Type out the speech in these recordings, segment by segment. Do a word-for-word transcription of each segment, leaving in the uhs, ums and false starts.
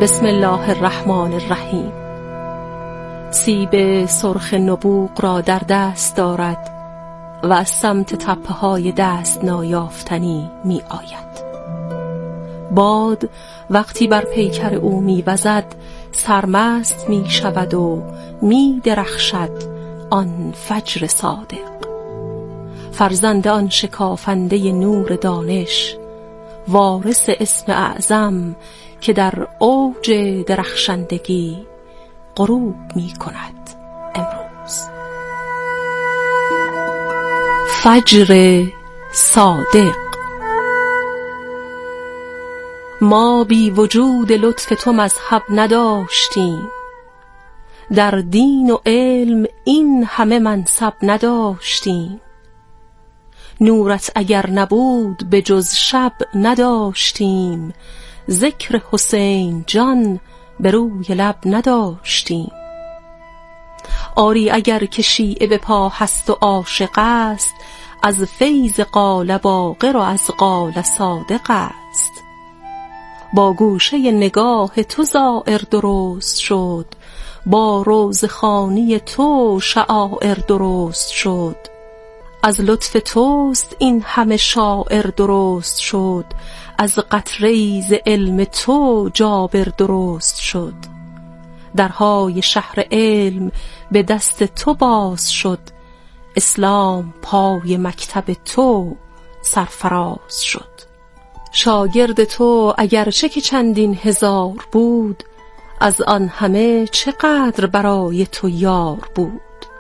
بسم الله الرحمن الرحیم. سیب سرخ نبوغ را در دست دارد و از سمت تپه های دست نایافتنی می آید. باد وقتی بر پیکر او می وزد سرمست می شود و می درخشد آن فجر صادق، فرزند آن شکافنده نور دانش، وارث اسم اعظم که در اوج درخشندگی غروب می کند امروز. فجر صادق. ما بی وجود لطف تو مذهب نداشتیم، در دین و علم این همه منصب نداشتیم. نورت اگر نبود به جز شب نداشتیم، ذکر حسین جان به روی لب نداشتیم. آری اگر که شیعه به پا هست و عاشق است، از فیض قال باقر و از قال صادق است. با گوشه نگاه تو زائر درست شد، با روضخانی تو شعائر درست شد. از لطف توست این همه شاعر درست شد، از قطره ز علم تو جابر درست شد. درهای شهر علم به دست تو باز شد، اسلام پای مکتب تو سرفراز شد. شاگرد تو اگرچه که چندین هزار بود، از آن همه چقدر برای تو یار بود.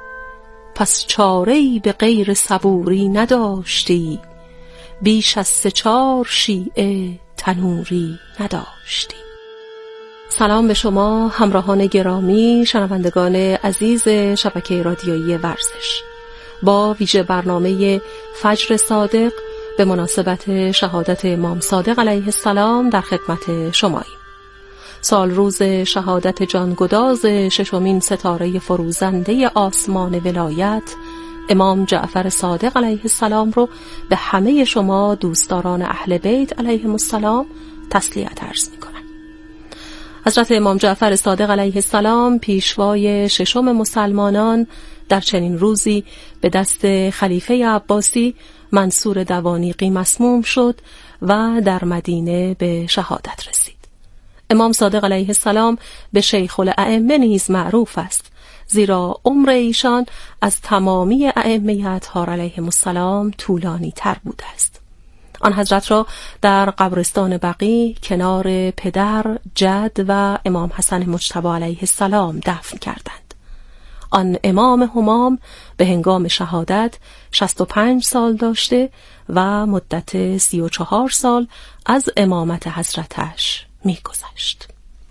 پس چاره‌ای به غیر صبوری نداشتی، بیش از سه چار شیعه تنوری نداشتی. سلام به شما همراهان گرامی، شنوندگان عزیز شبکه رادیویی ورزش. با ویژه برنامه فجر صادق به مناسبت شهادت امام صادق علیه السلام در خدمت شماییم. سال روز شهادت جانگداز ششمین ستاره فروزنده آسمان ولایت امام جعفر صادق علیه السلام رو به همه شما دوستداران اهل بیت علیهم السلام تسلیت عرض می‌کنم. حضرت امام جعفر صادق علیه السلام پیشوای ششم مسلمانان در چنین روزی به دست خلیفه عباسی منصور دوانیقی مسموم شد و در مدینه به شهادت رسید. امام صادق علیه السلام به شیخ الائمه نیز معروف است، زیرا عمر ایشان از تمامی ائمه اطهار علیهم السلام طولانی تر بوده است. آن حضرت را در قبرستان بقیع کنار پدر، جد و امام حسن مجتبی علیه السلام دفن کردند. آن امام همام به هنگام شهادت شصت و پنج سال داشته و مدت سی و چهار سال از امامت حضرتش می گذشت.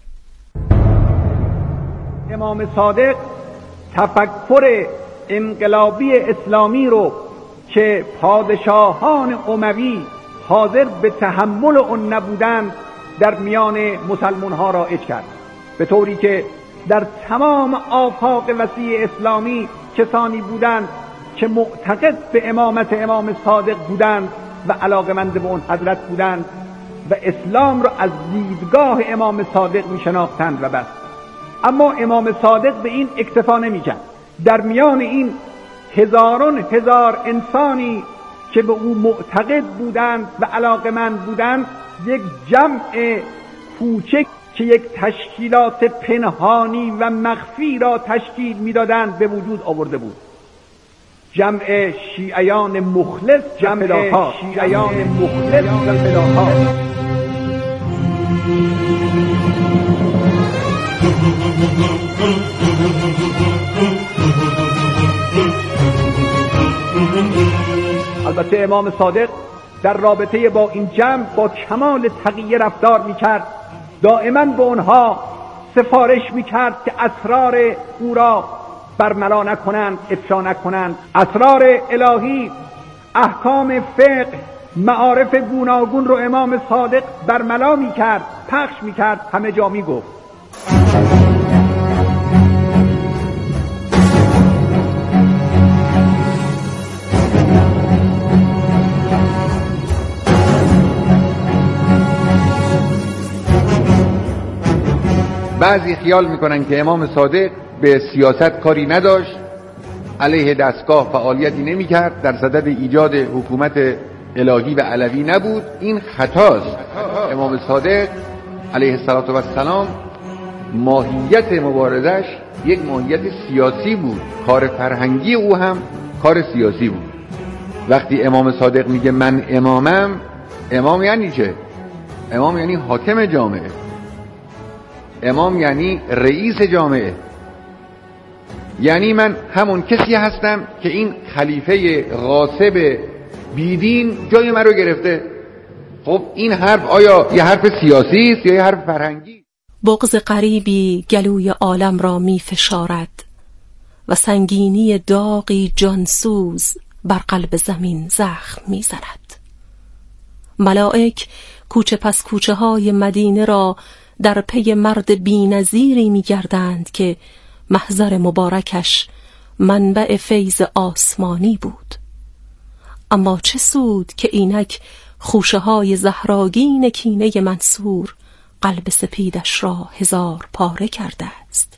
امام صادق تفکر انقلابی اسلامی رو که پادشاهان اموی حاضر به تحمل اون نبودند در میان مسلمان ها رایج کرد، به طوری که در تمام آفاق وسیع اسلامی کسانی بودند که معتقد به امامت امام صادق بودند و علاقمند به اون حضرت بودند و اسلام را از دیدگاه امام صادق می شناختند و بس. اما امام صادق به این اکتفا نمی کرد. در میان این هزاران هزار انسانی که به او معتقد بودند و علاقمند بودند، یک جمع کوچک که یک تشکیلات پنهانی و مخفی را تشکیل میدادند به وجود آورده بود. جمع شیعیان مخلص، جمع شیعیان مخلص و فداها. البته امام صادق در رابطه با این جمع با کمال تقیه رفتار میکرد، دائما به اونها سفارش میکرد که اسرار او را برملا نکنند، افشا نکنند. اسرار الهی، احکام فقه، معارف گوناگون رو امام صادق برملا میکرد، پخش میکرد، همه جا میگفت. بعضی خیال میکنن که امام صادق به سیاست کاری نداشت، علیه دستگاه فعالیتی نمیکرد، در صدد ایجاد حکومت الهی و علوی نبود. این خطاست. امام صادق علیه السلام ماهیت مبارزش یک ماهیت سیاسی بود، کار فرهنگی او هم کار سیاسی بود. وقتی امام صادق میگه من امامم، امام یعنی چه؟ امام یعنی حاکم جامعه، امام یعنی رئیس جامعه، یعنی من همون کسی هستم که این خلیفه غاصب بیدین جای من رو گرفته. خب این حرف آیا یه حرف سیاسی است یا یه حرف فرهنگی؟ بغض غریبی گلوی عالم را می فشارد و سنگینی داغی جانسوز بر قلب زمین زخم می زند. ملائک کوچه پس کوچه های مدینه را در پی مرد بی‌نظیری می گردند که محضر مبارکش منبع فیض آسمانی بود. اما چه سود که اینک خوشه های زهراگین کینه منصور قلب سپیدش را هزار پاره کرده است.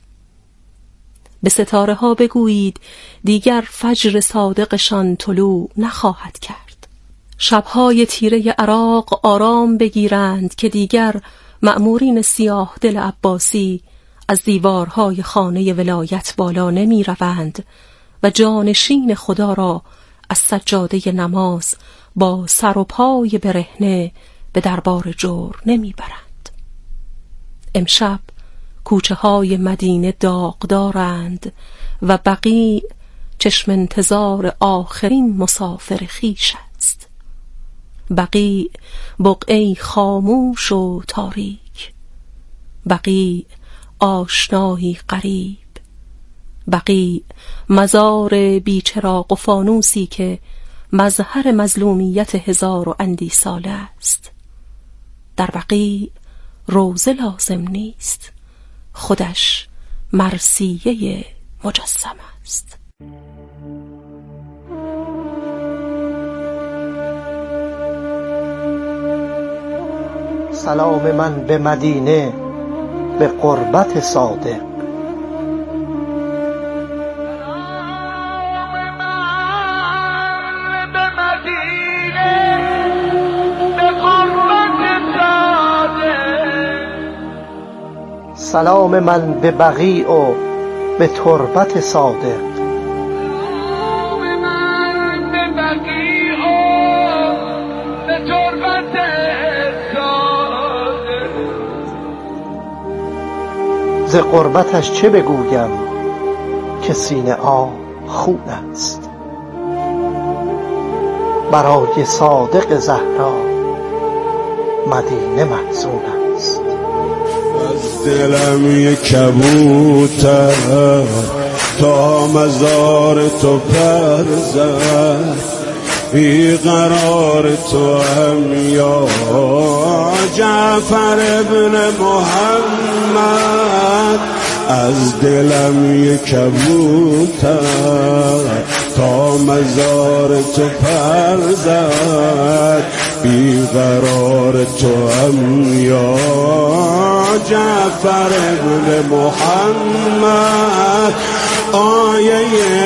به ستاره ها بگویید دیگر فجر صادقشان طلوع نخواهد کرد. شبهای تیره عراق آرام بگیرند که دیگر مأمورین سیاه دل عباسی از دیوارهای خانه ولایت بالا نمی روند و جانشین خدا را از سجاده نماز با سر و پای برهنه به دربار جور نمی برند. امشب کوچه های مدینه داغدارند و بقیع چشم انتظار آخرین مسافر خیش است. بقیع بقعه‌ای خاموش و تاریک، بقیع آشنایی غریب، بقیع مزار بیچراغ و فانوسی که مظهر مظلومیت هزار و اندی ساله است. در بقیع روزه لازم نیست، خودش مرثیه مجسم است. سلام من به مدینه، به قربت صادق. سلام من به بقیع و به تربت صادق. ز قربتش چه بگویم که سینه آب خون است. برای صادق زهرا مدینه محزون است. از دلم یک کبوتر تا مزار تو پر زد، بی قرار تو هم یا جعفر ابن محمد. از دلم یک کبوتر تا مزار تو پر زد، بی قرار تو هم یا جعفر ابن محمد. آیه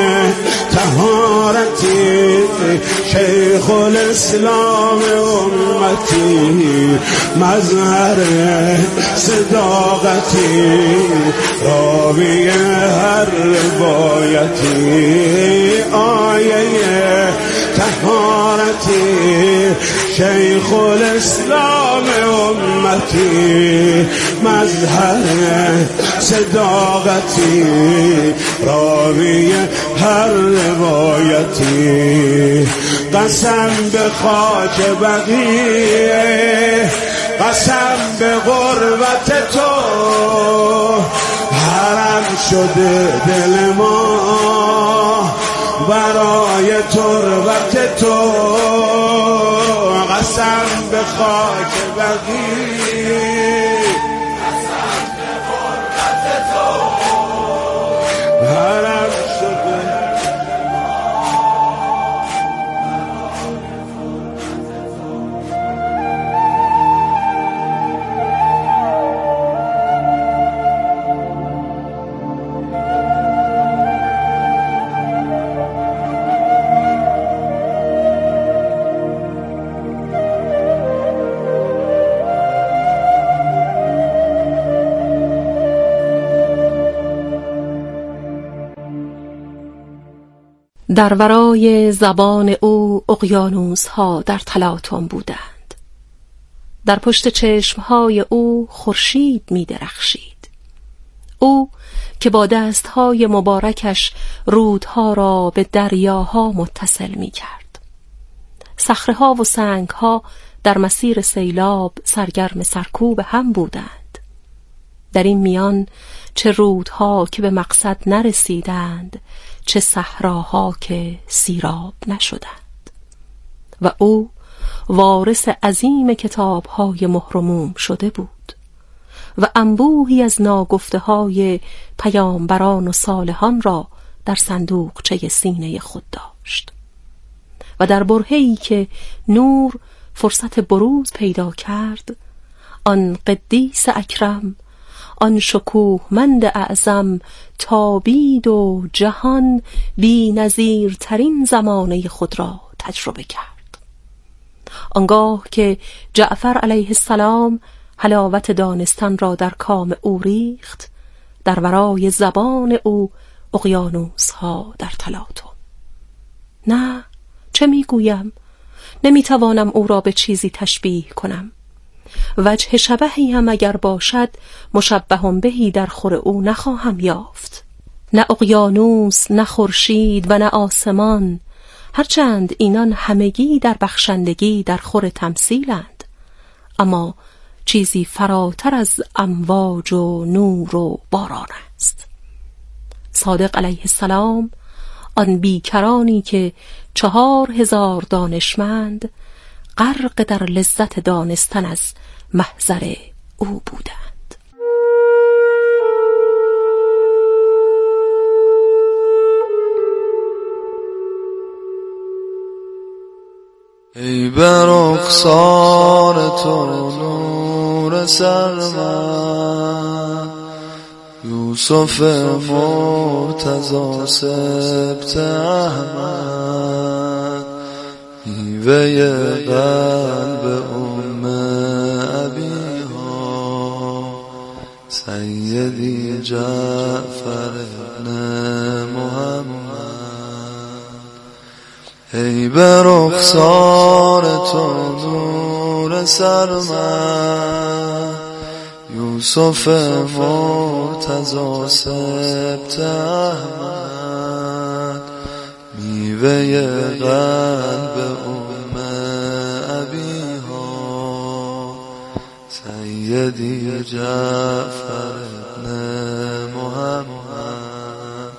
طهارتی شیخ الاسلام امتی، مظهر صداقتی راوی هر روایتی. آیه طهارتی شیخ الاسلام امتی، مظهر صداقتی راوی هر روایتی. قسم به خاک بقیه، قسم به غربت تو، حرم شده دل ما برای تربت تو. قسم به خاک بقیه، قسم به غربت تو، حرم شده. در ورای زبان او اقیانوس ها در تلاطم بودند. در پشت چشمهای او خورشید می درخشید. او که با دستهای مبارکش رودها را به دریاها متصل می کرد. صخره‌ها و سنگها در مسیر سیلاب سرگرم سرکوب هم بودند. در این میان چه رودها که به مقصد نرسیدند، چه صحراها که سیراب نشدند. و او وارث عظیم کتاب‌های مهرموم شده بود و انبوهی از ناگفته‌های پیامبران و صالحان را در صندوقچه سینه خود داشت. و در برهه‌ای که نور فرصت بروز پیدا کرد، آن قدیس اکرم، آن شکوهمند اعظم، تابید و جهان بی نظیر ترین زمانه خود را تجربه کرد. آنگاه که جعفر علیه السلام حلاوت دانستن را در کام او ریخت، در ورای زبان او اقیانوس ها در تلاطم. نه، چه میگویم؟ نمیتوانم او را به چیزی تشبیه کنم. وجه شبهی هم اگر باشد، مشبه بهی در خور او نخواهم یافت. نه اقیانوس، نه خورشید و نه آسمان، هرچند اینان همگی در بخشندگی در خور تمثیلند، اما چیزی فراتر از امواج و نور و باران است. صادق علیه السلام، آن بیکرانی که چهار هزار دانشمند غرق در لذت دانستن از محضر او بودند. ای بر رخسار تو نور سرمد، یوسف مرتضی سبط احمد، میوه قلب ام ابیها، سیدی جعفر ابن محمد. ای بر رخسار تو نور سرمد، یوسف مرتضی سبط احمد، میوه قلب ام ابیها، سیدی جعفر ابن محمد.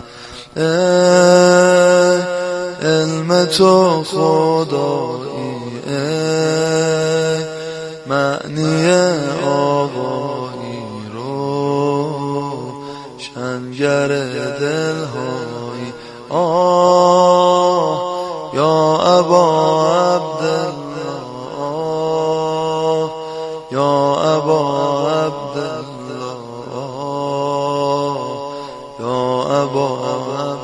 ای علم تو خدایی، ای معنی آقایی رو، شنگر دلهایی، آه یا ابا عبدالله، آه یا ابا عبدالله، آه یا ابا عبدالله.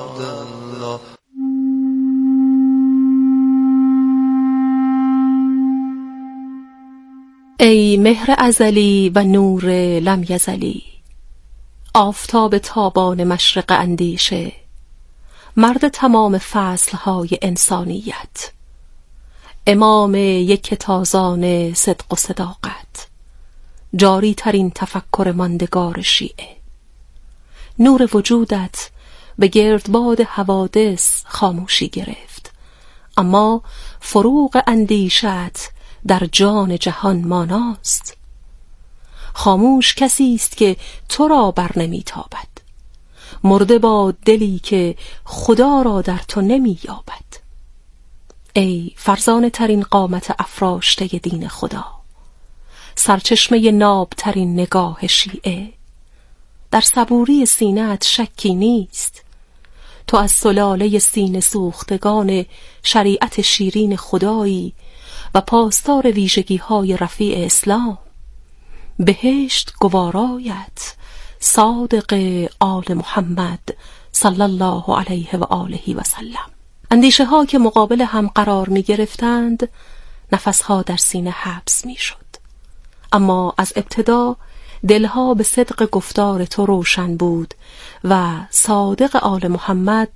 ای مهر ازلی و نور لم یزلی، آفتاب تابان مشرق اندیشه، مرد تمام فصلهای انسانیت، امام یک تازان صدق و صداقت، جاری ترین تفکر ماندگار شیعه. نور وجودت به گردباد حوادث خاموشی گرفت، اما فروغ اندیشت در جان جهان ماناست. خاموش کسی است که تو را بر نمی تابد، مرده با دلی که خدا را در تو نمی یابد. ای فرزانه ترین قامت افراشته دین خدا، سرچشمه ناب ترین نگاه شیعه، در صبوری سینه‌ات شکی نیست. تو از سلاله سینه سوختگان شریعت شیرین خدایی و پاسدار ویژگی های رفیع اسلام. بهشت گوارایت، صادق آل محمد صلی الله علیه و آله و سلم. اندیشه ها که مقابل هم قرار می گرفتند، نفس ها در سینه حبس می شد. اما از ابتدا دلها به صدق گفتار تو روشن بود و صادق آل محمد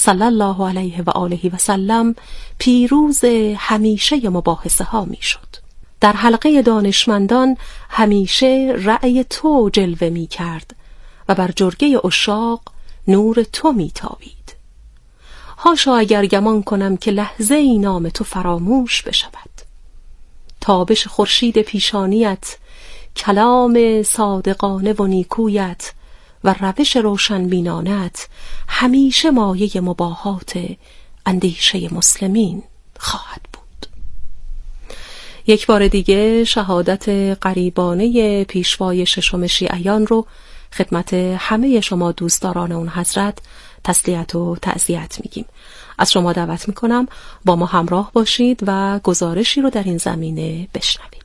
صلی الله علیه و آله و سلم پیروز همیشه مباحثه ها می شد. در حلقه دانشمندان همیشه رأی تو جلوه می کرد و بر جرگه عشاق نور تو می تابید. هاشا اگر گمان کنم که لحظه ای نام تو فراموش بشود. تابش خورشید پیشانیت، کلام صادقانه و نیکویت و روش روشنبینانت همیشه مایه مباهات اندیشه مسلمین خواهد بود. یک بار دیگه شهادت غریبانه پیشوای ششم شیعیان رو خدمت همه شما دوستداران اون حضرت تسلیت و تعزیت میگیم. از شما دعوت میکنم با ما همراه باشید و گزارشی رو در این زمینه بشنوید.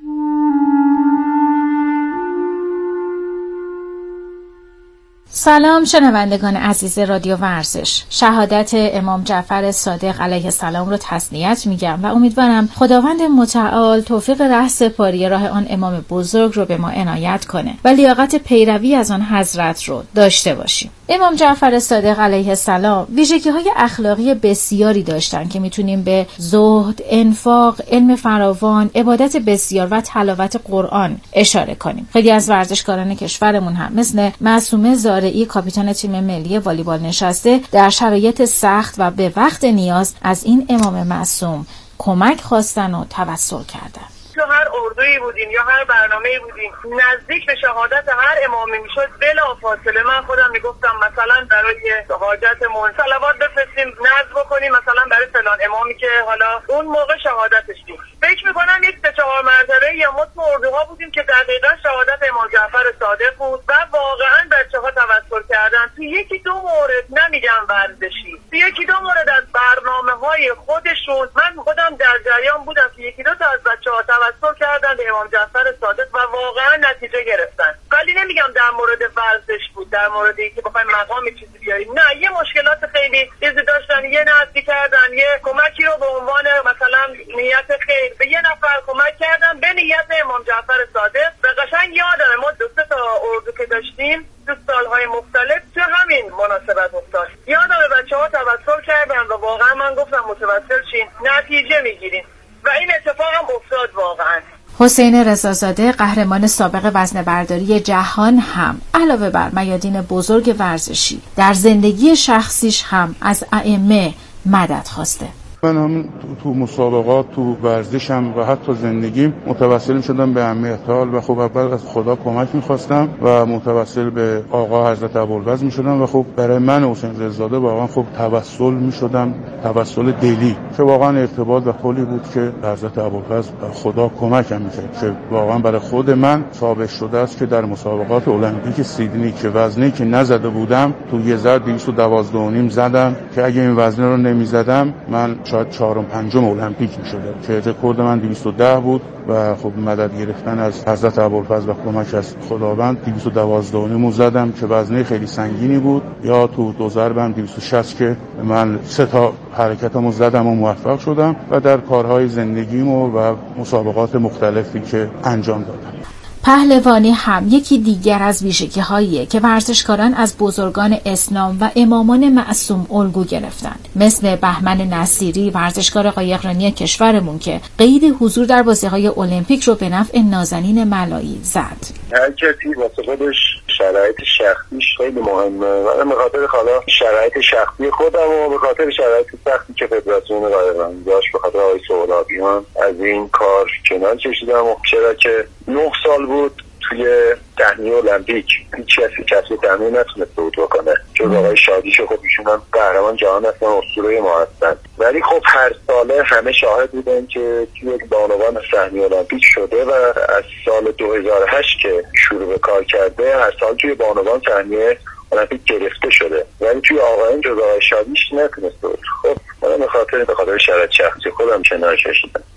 سلام شنوندگان عزیز رادیو ورزش. شهادت امام جعفر صادق علیه السلام رو تسلیت میگم و امیدوارم خداوند متعال توفیق رهسپاری راه آن امام بزرگ رو به ما عنایت کنه و لیاقت پیروی از آن حضرت رو داشته باشیم. امام جعفر صادق علیه السلام ویژگی‌های اخلاقی بسیاری داشتن که میتونیم به زهد، انفاق، علم فراوان، عبادت بسیار و تلاوت قرآن اشاره کنیم. خیلی از ورزشکاران کشورمون هم مثل معصومه زارعی کاپیتان تیم ملی والیبال نشسته در شرایط سخت و به وقت نیاز از این امام معصوم کمک خواستن و توسل کردن. تو هر اردویی بودیم یا هر برنامه‌ای بودیم نزدیک به شهادت هر امامی میشد بلافاصله من خودم میگفتم مثلا برای حاجتمون صلوات بفرستیم، نذر بکنیم مثلا برای فلان امامی که حالا اون موقع شهادتش دیم. فکر میکنم یک سه چهار مرتبه یا متن اردوها بودیم که دقیقا شهادت امام جعفر صادق بود و واقعا بچه‌ها توسل کردن. تو یکی دو مورد نمیگم ورزشی، تو یکی دو مورد از برنامه‌های خودشون من خودم در جریان بودم که یکی دو تا از بچه‌ها توسل کردن به امام جعفر صادق و واقعا نتیجه گرفتن. ولی نمیگم در مورد ورزش بود، در مورد اینکه بخوایم مقام چیزی بیاریم، نه، یه مشکلات خیلی چیزی داشتن، یه نصبی کردن، یه کمکی رو به عنوان مثلا نیت خیر به یه نفر کمک کردن به نیت امام جعفر صادق. و قشنگ یادمه ما دو سه تا اردو که داشتیم تو سالهای مختلف تو همین مناسبت افتاد. یادمه بچه‌ها توسل کردن و واقعا من گفتم متوسل شین، نتیجه میگیرین و این اتفاق هم افتاد واقعا. حسین رضازاده قهرمان سابق وزنه‌برداری جهان هم علاوه بر میادین بزرگ ورزشی در زندگی شخصیش هم از ائمه مدد خواسته. من هم تو, تو مسابقات، تو ورزشم و حتی زندگیم متوسل شدم به امیرتال و خب اول از خدا کمک می‌خواستم و متوسل به آقا حضرت ابوالفضل می‌شدم و خب برای من حسین رضازاده واقعا خب توسل می‌شدم، توسل دلی که واقعا ارتباط و پلی بود که حضرت ابوالفضل خدا کمکم می‌کرد که واقعا برای خود من ثابت شده است که در مسابقات المپیک سیدنی که وزنی که نزده بودم تو یه ضرب دویست و دوازده و نیم زدم که اگه این وزنه رو نمی‌زدم من شاید چهارم پنجم المپیک می‌شد که رکورد من دویست و ده بود و خب مدد گرفتن از حضرت ابوالفضل و کمک از خداوند دویست و دوازده و نیم زدم که وزنه خیلی سنگینی بود. یا تو دو ضربم دویست و شصت که من سه تا حرکتمو زدم و موفق شدم و در کارهای زندگیمو و مسابقات مختلفی که انجام دادم. پهلوانی هم یکی دیگر از ویژگی‌هاییه که ورزشکاران از بزرگان اسلام و امامان معصوم الگو گرفتند، مثل بهمن نصیری ورزشکار قایقرانی کشورمون که قید حضور در بازی‌های المپیک رو به نفع نازنین ملایی زد. هر کسی واسه خودش شرایط شخصیش خیلی مهمه. من به خاطر حالا شرایط شخصی خودم و به خاطر شرایط سختی که فدراسیون قایقرانی داشت به خاطر آقای سهرابیان از این کار کنار کشیدم و چرا که نه سال بود توی تهمیه المپیک هیچ کسی کسی تهمیه نتونست بود بکنه جز آقای شادیش. خب ایشون هم قهرمان جهان هستن، اسطوره ما هستن، ولی خب هر ساله همه شاهد بودن که توی یک بانوان تهمیه المپیک شده و از سال دو هزار و هشت که شروع به کار کرده هر سال توی بانوان تهمیه المپیک گرفته شده، ولی توی آقایان جز آقای شادیش نتونست بود. خب من به خاطر به خاطر شرایط شخصی خودم کنار کشیدم.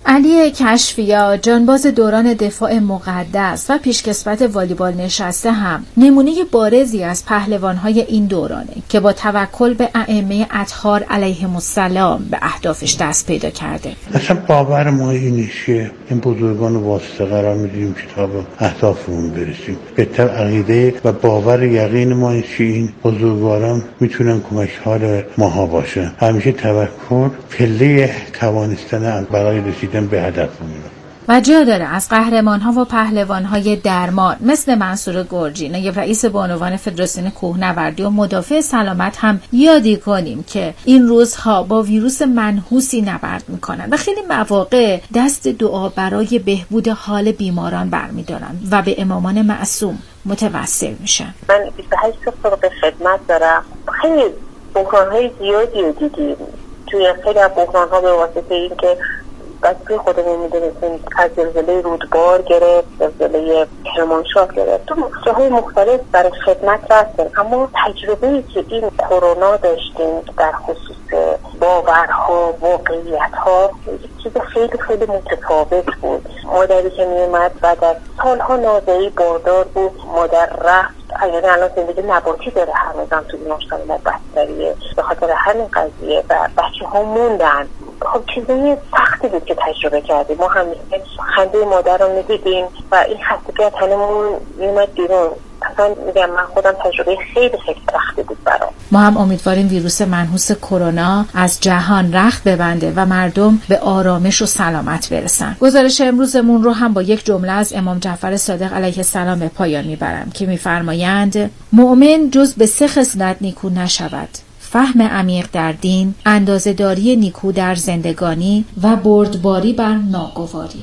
علی کشفیا، جانباز دوران دفاع مقدس و پیشکسوت والیبال نشسته هم نمونه بارزی از پهلوان‌های این دورانه که با توکل به ائمه اطهار علیهم السلام به اهدافش دست پیدا کرده. اصلا باور ما اینه که این بزرگان واسطه قرار میدیم که تا به اهدافمون برسیم. بهتر عقیده و باور یقین ما این که این بزرگواران میتونن کمک حال ماها باشن. همیشه توکل پله توانستن برای رسیدن به هدفمون. و جا داره از قهرمان‌ها و پهلوان‌های درمان مثل منصور گرجی، نایب رئیس بانوان فدراسیون کوهنوردی و مدافع سلامت هم یادی کنیم که این روزها با ویروس منحوسی نبرد میکنن و خیلی مواقع دست دعا برای بهبود حال بیماران برمیدارن و به امامان معصوم متوسل میشن. من بیست و هشت سال به خدمت دارم. خیلی بحران‌های زیادی رو دیدیم. توی خیلی از بحران‌ها به واسطه این که بسیاری خودمون میدونستیم از زلزله رودبار گرفت، زلزله کرمانشاه گرفت، تو جاهای مختلف برای خدمت رفتیم، اما تجربه‌ای که این کرونا داشتیم در خصوص باورها، واقعیت‌ها، چیز خیلی خیلی متفاوت بود. مادری که میومد و در سالها نازعی باردار بود، مادر رفت، یعنی الان زندگی نباتی داره هنوزم توی بیمارستان ما بستریه به خاطر همین قضیه و بچه ها موندن. خب چیزی سختی بود که تجربه کردیم. ما هم خنده مادر رو میدیدیم و این خستگی از تنمون میومد بیرون. اصلا میگم من خودم تجربه خیلی خیلی سختی بود برام. ما هم امیدواریم ویروس منحوس کرونا از جهان رخت ببنده و مردم به آرامش و سلامت برسن. گزارش امروزمون رو هم با یک جمله از امام جعفر صادق علیه السلام به پایان میبرم که میفرمایند مؤمن جز به سه خصلت نیکو نشود: فهم عمیق در دین، اندازه‌داری نیکو در زندگانی و بردباری بر ناگواری.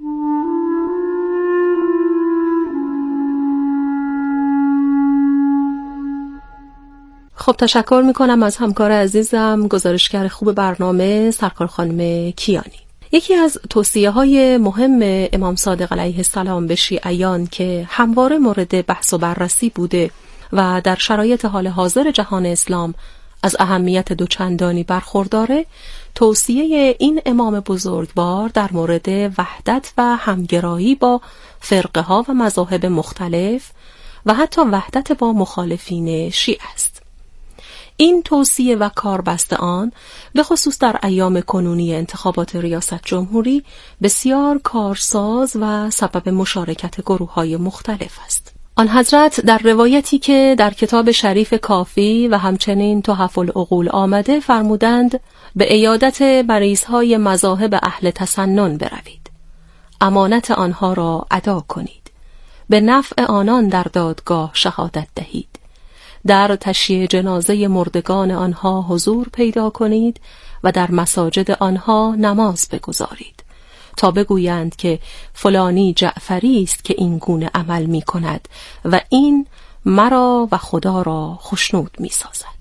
خب تشکر میکنم از همکار عزیزم گزارشگر خوب برنامه سرکار خانم کیانی. یکی از توصیه های مهم امام صادق علیه السلام به شیعیان که همواره مورد بحث و بررسی بوده و در شرایط حال حاضر جهان اسلام از اهمیت دوچندانی برخورداره، توصیه این امام بزرگوار در مورد وحدت و همگرایی با فرقه ها و مذاهب مختلف و حتی وحدت با مخالفین شیعه است. این توصیه و کاربست آن به خصوص در ایام کنونی انتخابات ریاست جمهوری بسیار کارساز و سبب مشارکت گروه‌های مختلف است. آن حضرت در روایتی که در کتاب شریف کافی و همچنین تحف العقول آمده فرمودند به عیادت مریض‌های مذاهب اهل تسنن بروید، امانت آنها را ادا کنید، به نفع آنان در دادگاه شهادت دهید، در تشییع جنازه مردگان آنها حضور پیدا کنید و در مساجد آنها نماز بگزارید تا بگویند که فلانی جعفری است که این گونه عمل می کند و این مرا و خدا را خشنود می سازد.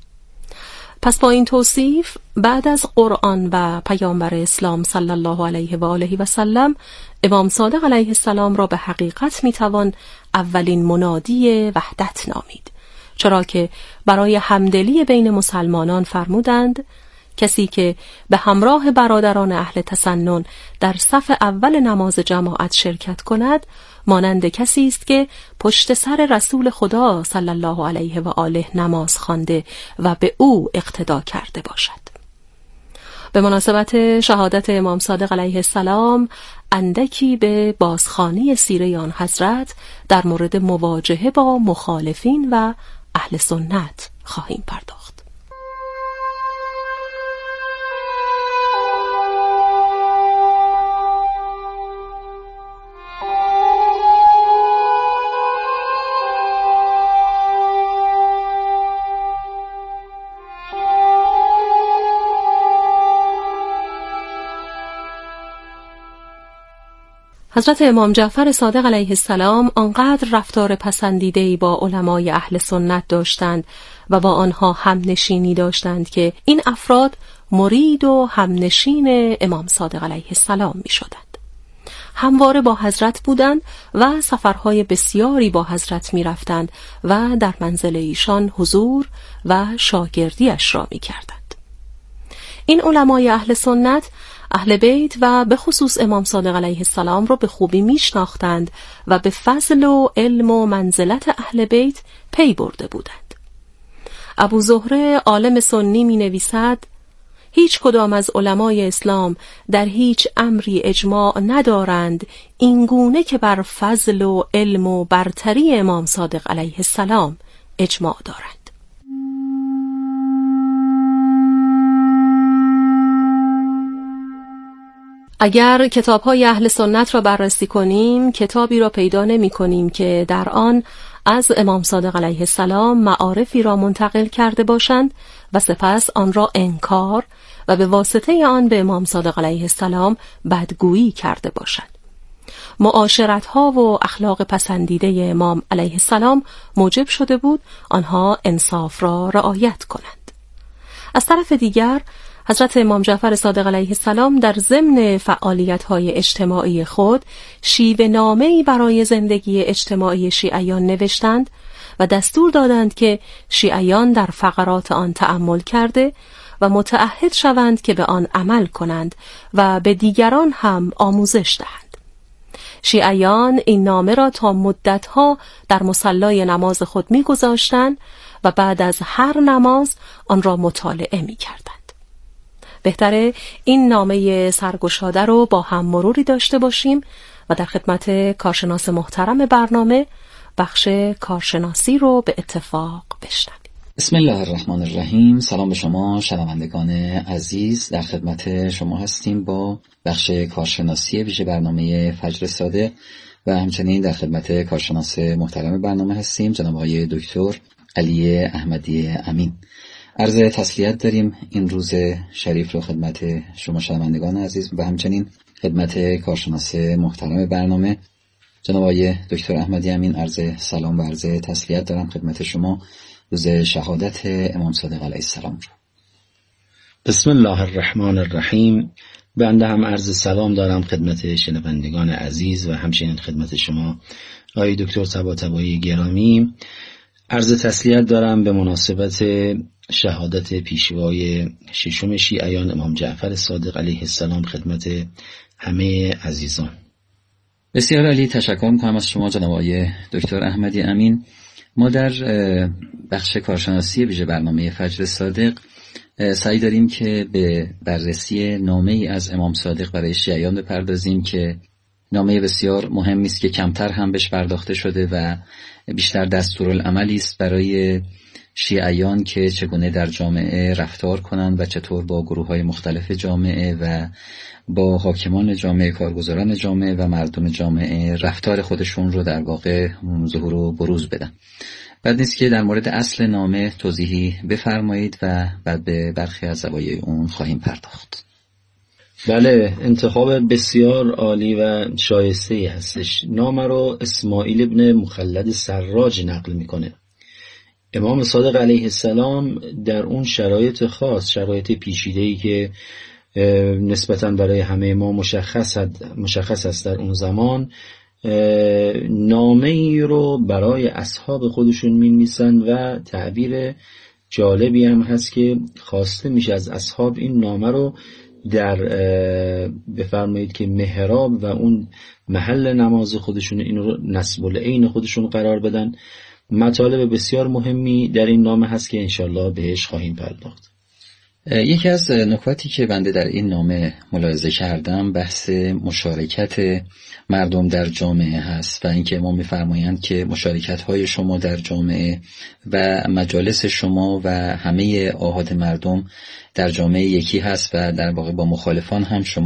پس با این توصیف بعد از قرآن و پیامبر اسلام صلی الله علیه و آله و سلم، امام صادق علیه السلام را به حقیقت می توان اولین منادی وحدت نامید، چرا که برای همدلی بین مسلمانان فرمودند کسی که به همراه برادران اهل تسنن در صف اول نماز جماعت شرکت کند مانند کسی است که پشت سر رسول خدا صلی الله علیه و آله نماز خوانده و به او اقتدا کرده باشد. به مناسبت شهادت امام صادق علیه السلام اندکی به بازخوانی سیره آن حضرت در مورد مواجهه با مخالفین و اهل سنت خواهیم پرداخت. حضرت امام جعفر صادق علیه السلام آنقدر رفتار پسندیده‌ای با علمای اهل سنت داشتند و با آنها همنشینی داشتند که این افراد مرید و همنشین امام صادق علیه السلام می شدند. همواره با حضرت بودند و سفرهای بسیاری با حضرت می رفتند و در منزل ایشان حضور و شاگردیش را می کردند. این علمای اهل سنت اهل بیت و به خصوص امام صادق علیه السلام رو به خوبی میشناختند و به فضل و علم و منزلت اهل بیت پی برده بودند. ابو زهره عالم سنی می نویسد: هیچ کدام از علمای اسلام در هیچ امری اجماع ندارند این گونه که بر فضل و علم و برتری امام صادق علیه السلام اجماع دارند. اگر کتاب‌های اهل سنت را بررسی کنیم، کتابی را پیدا نمی‌کنیم که در آن از امام صادق علیه السلام معارفی را منتقل کرده باشند و سپس آن را انکار و به واسطه آن به امام صادق علیه السلام بدگویی کرده باشند. معاشرت‌ها و اخلاق پسندیده امام علیه السلام موجب شده بود آنها انصاف را رعایت کنند. از طرف دیگر حضرت امام جعفر صادق علیه السلام در ضمن فعالیت‌های اجتماعی خود شیوه نامه‌ای برای زندگی اجتماعی شیعیان نوشتند و دستور دادند که شیعیان در فقرات آن تأمل کرده و متعهد شوند که به آن عمل کنند و به دیگران هم آموزش دهند. شیعیان این نامه را تا مدتها در مصلای نماز خود می‌گذاشتند و بعد از هر نماز آن را مطالعه می‌کردند. بهتره این نامه سرگشاده رو با هم مروری داشته باشیم و در خدمت کارشناس محترم برنامه بخش کارشناسی رو به اتفاق بشنویم. بسم الله الرحمن الرحیم. سلام به شما شنوندگان عزیز، در خدمت شما هستیم با بخش کارشناسی ویژه برنامه فجر صادق و همچنین در خدمت کارشناس محترم برنامه هستیم جناب آقای دکتر علی احمدی امین. عرض تسلیت داریم این روز شریف رو خدمت شما شنوندگان عزیز و همچنین خدمت کارشناس محترم برنامه جناب آقای دکتر احمدی امین. عرض سلام و عرض تسلیت دارم خدمت شما روز شهادت امام صادق علیه السلام رو. بسم الله الرحمن الرحیم. بنده هم عرض سلام دارم خدمت شنوندگان عزیز و همچنین خدمت شما آقای دکتر طباطبایی گرامی. عرض تسلیت دارم به مناسبت شهادت پیشوای ششم شیعیان امام جعفر صادق علیه السلام خدمت همه عزیزان. بسیار عالی، تشکر می‌کنم از شما جناب آقای دکتر احمدی امین. ما در بخش کارشناسی ویژه برنامه فجر صادق سعی داریم که به بررسی نامه‌ای از امام صادق برای شیعیان بپردازیم که نامه بسیار مهمی است که کمتر هم بهش پرداخته شده و بیشتر دستورالعملی است برای شیعیان که چگونه در جامعه رفتار کنند و چطور با گروه‌های مختلف جامعه و با حاکمان جامعه، کارگزاران جامعه و مردم جامعه رفتار خودشون رو در واقع ظهور و بروز بدن. بعد نیست که در مورد اصل نامه توضیحی بفرمایید و بعد به برخی از زوایای اون خواهیم پرداخت. بله، انتخاب بسیار عالی و شایسته‌ای هستش. نامه رو اسماعیل ابن مخلد سراج نقل میکنه. امام صادق علیه السلام در اون شرایط خاص، شرایط پیچیده‌ای که نسبتاً برای همه ما مشخص مشخص است در اون زمان، نامه‌ای رو برای اصحاب خودشون می‌نویسن و تعبیر جالبی هم هست که خواسته میشه از اصحاب این نامه رو در بفرمایید که محراب و اون محل نماز خودشون این رو نصب العین خودشون قرار بدن. مطالب بسیار مهمی در این نامه هست که انشالله بهش خواهیم پرداخت. یکی از نکاتی که بنده در این نامه ملاحظه کردم بحث مشارکت مردم در جامعه هست و اینکه امام می‌فرمایند که مشارکت‌های شما در جامعه و مجالس شما و همه آحاد مردم در جامعه یکی هست و در واقع با مخالفان هم شما